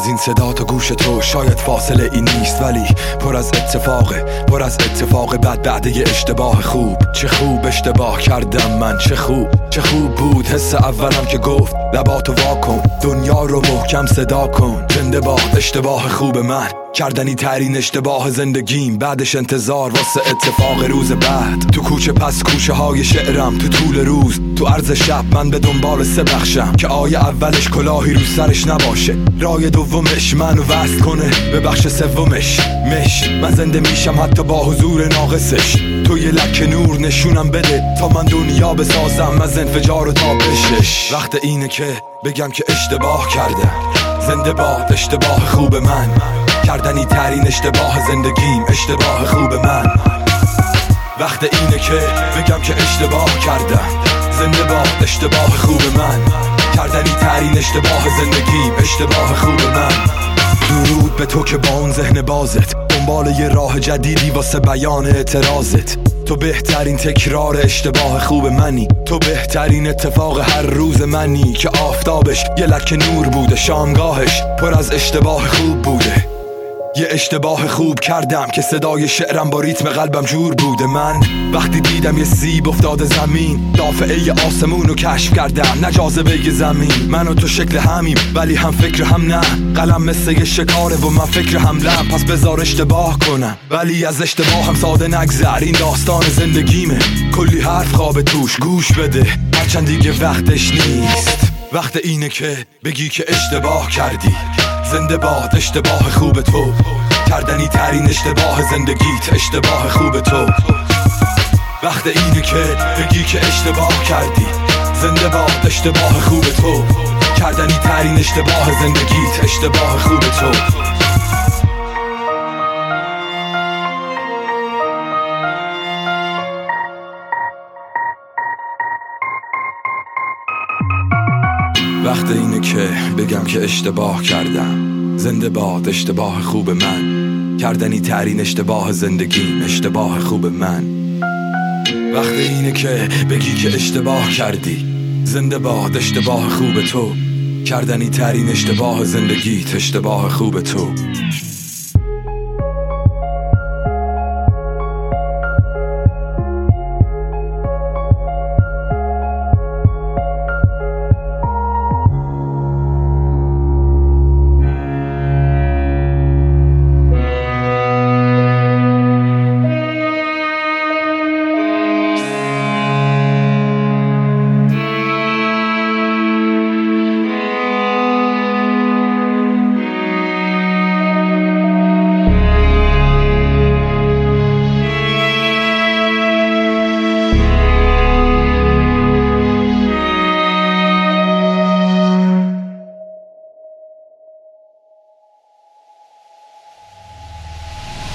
از این صدا تا گوش تو شاید فاصله این نیست، ولی پر از اتفاق بعد یه اشتباه خوب. چه خوب اشتباه کردم من، چه خوب بود حس اولم که گفت لباتو واکن، دنیا رو محکم صدا کن. زنده باد اشتباه خوب من، کردنی ترین اشتباه زندگیم. بعدش انتظار واسه اتفاق روز بعد. تو کوچه پس کوچه های شعرم، تو طول روز تو عرض شب من به دنبال سه بخشم که آیه اولش کلاهی رو سرش نباشه، رای دومش منو وصل کنه به بخش سومش. من زنده میشم حتی با حضور ناقصش. تو یه لکه نور نشونم بده تا من دنیا بسازم از انفجار و تابشش. وقت اینه که بگم که اشتباه کردم. زنده باد اشتباه خوب من، کردنی ترین اشتباه زندگیم. اشتباه خوب من. وقت اینه که بگم که اشتباه کردم. زنده باد اشتباه خوب من، کردنی ترین اشتباه زندگیم. اشتباه خوب من. درود به تو که با اون ذهن بازت دنبال یه راه جدیدی واسه بیان اعتراضت. تو بهترین تکرار اشتباه خوب منی، تو بهترین اتفاق هر روز منی که آفتابش یه لکه نور بوده، شامگاهش پر از اشتباه خوب بوده. یه اشتباه خوب کردم که صدای شعرم با ریتم قلبم جور بوده. من وقتی دیدم یه سیب افتاده زمین، دافعه آسمون رو کشف کردم، نه جاذبه زمین. من و تو شکل همیم ولی هم فکر هم نه. قلم مثل یه شکاره و من فکر حملم، پس بذار اشتباه کنم ولی از اشتباه هم ساده نگذر. این داستان زندگیمه، کلی حرف خواب توش، گوش بده هرچند دیگه وقتش نیست. وقت اینه که بگی که اشتباه کردی. زنده باد اشتباه خوب تو، کردنی ترین اشتباه زندگیت. اشتباه خوب تو. وقت اینه که بگی که اشتباه کردی. زنده باد اشتباه خوب تو، کردنی ترین اشتباه زندگیت. اشتباه خوب تو. وقت اینه که بگم که اشتباه کردم. زنده باد اشتباه خوب من، کردنی ترین اشتباه زندگیم. اشتباه خوب من. وقت اینه که بگی که اشتباه کردی. زنده باد اشتباه خوب تو، کردنی ترین اشتباه زندگیت. اشتباه خوب تو.